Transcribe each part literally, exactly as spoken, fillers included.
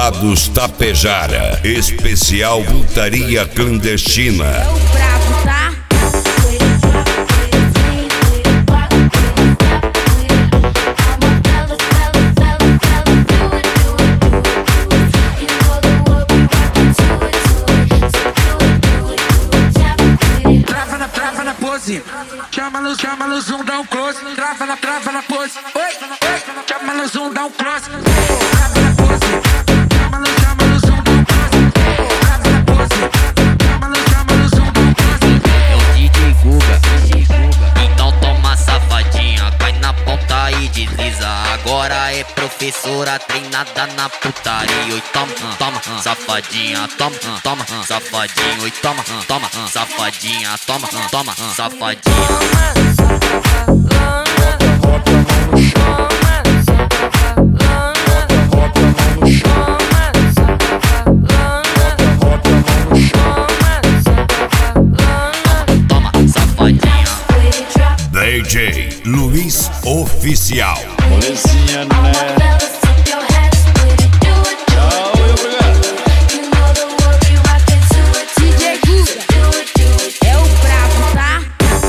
Derrubados Tapejara, especial putaria clandestina. É o brabo, tá? Trava na, trava na pose. Chama no, chama no zoom, dá um close. Trava na, trava na pose. Oi, oi. Chama no zoom, dá um close. Trava na pose. Chama no, chama no zoom, dá um close. Trava na pose. Chama no, chama no zoom, dá um close. É o D J Guga. Então toma safadinha, cai na ponta e desliza. Agora é professora treinada na putaria. Oi, toma, toma, safadinha, toma, toma, safadinho. Oi, toma, toma, safadinha, toma, toma, safadinha. Toma, safadinha. D J Luiz Oficial. Molecinha, né? Tchau, e obrigado. D J Guga é o brabo, tá?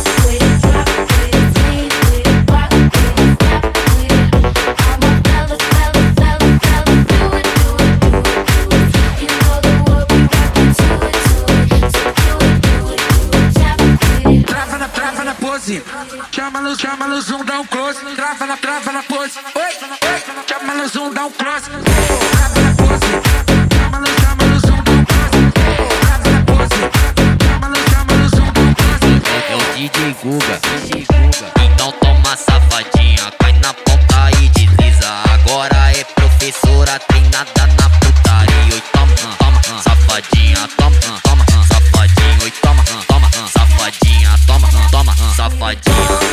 Trava na, trava na pose. Chama no, chama no zoom, dá um close. Trava na, trava na pose. Oi, oi. Chama no zoom, dá um close. Trava na pose. Chama no, chama no zoom, dá um close. Trava na pose. Chama no, chama no zoom, dá um close. É o D J Guga. Então toma safadinha, cai na ponta e desliza. Agora é professora treinada na putaria. Oi, toma, toma, safadinha, toma, toma, safadinho. Oi, toma, toma, safadinha, toma, toma, safadinha.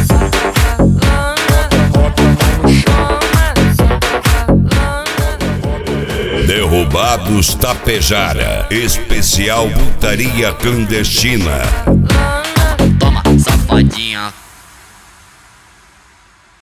Derrubados Tapejara, especial putaria clandestina. Toma, safadinha.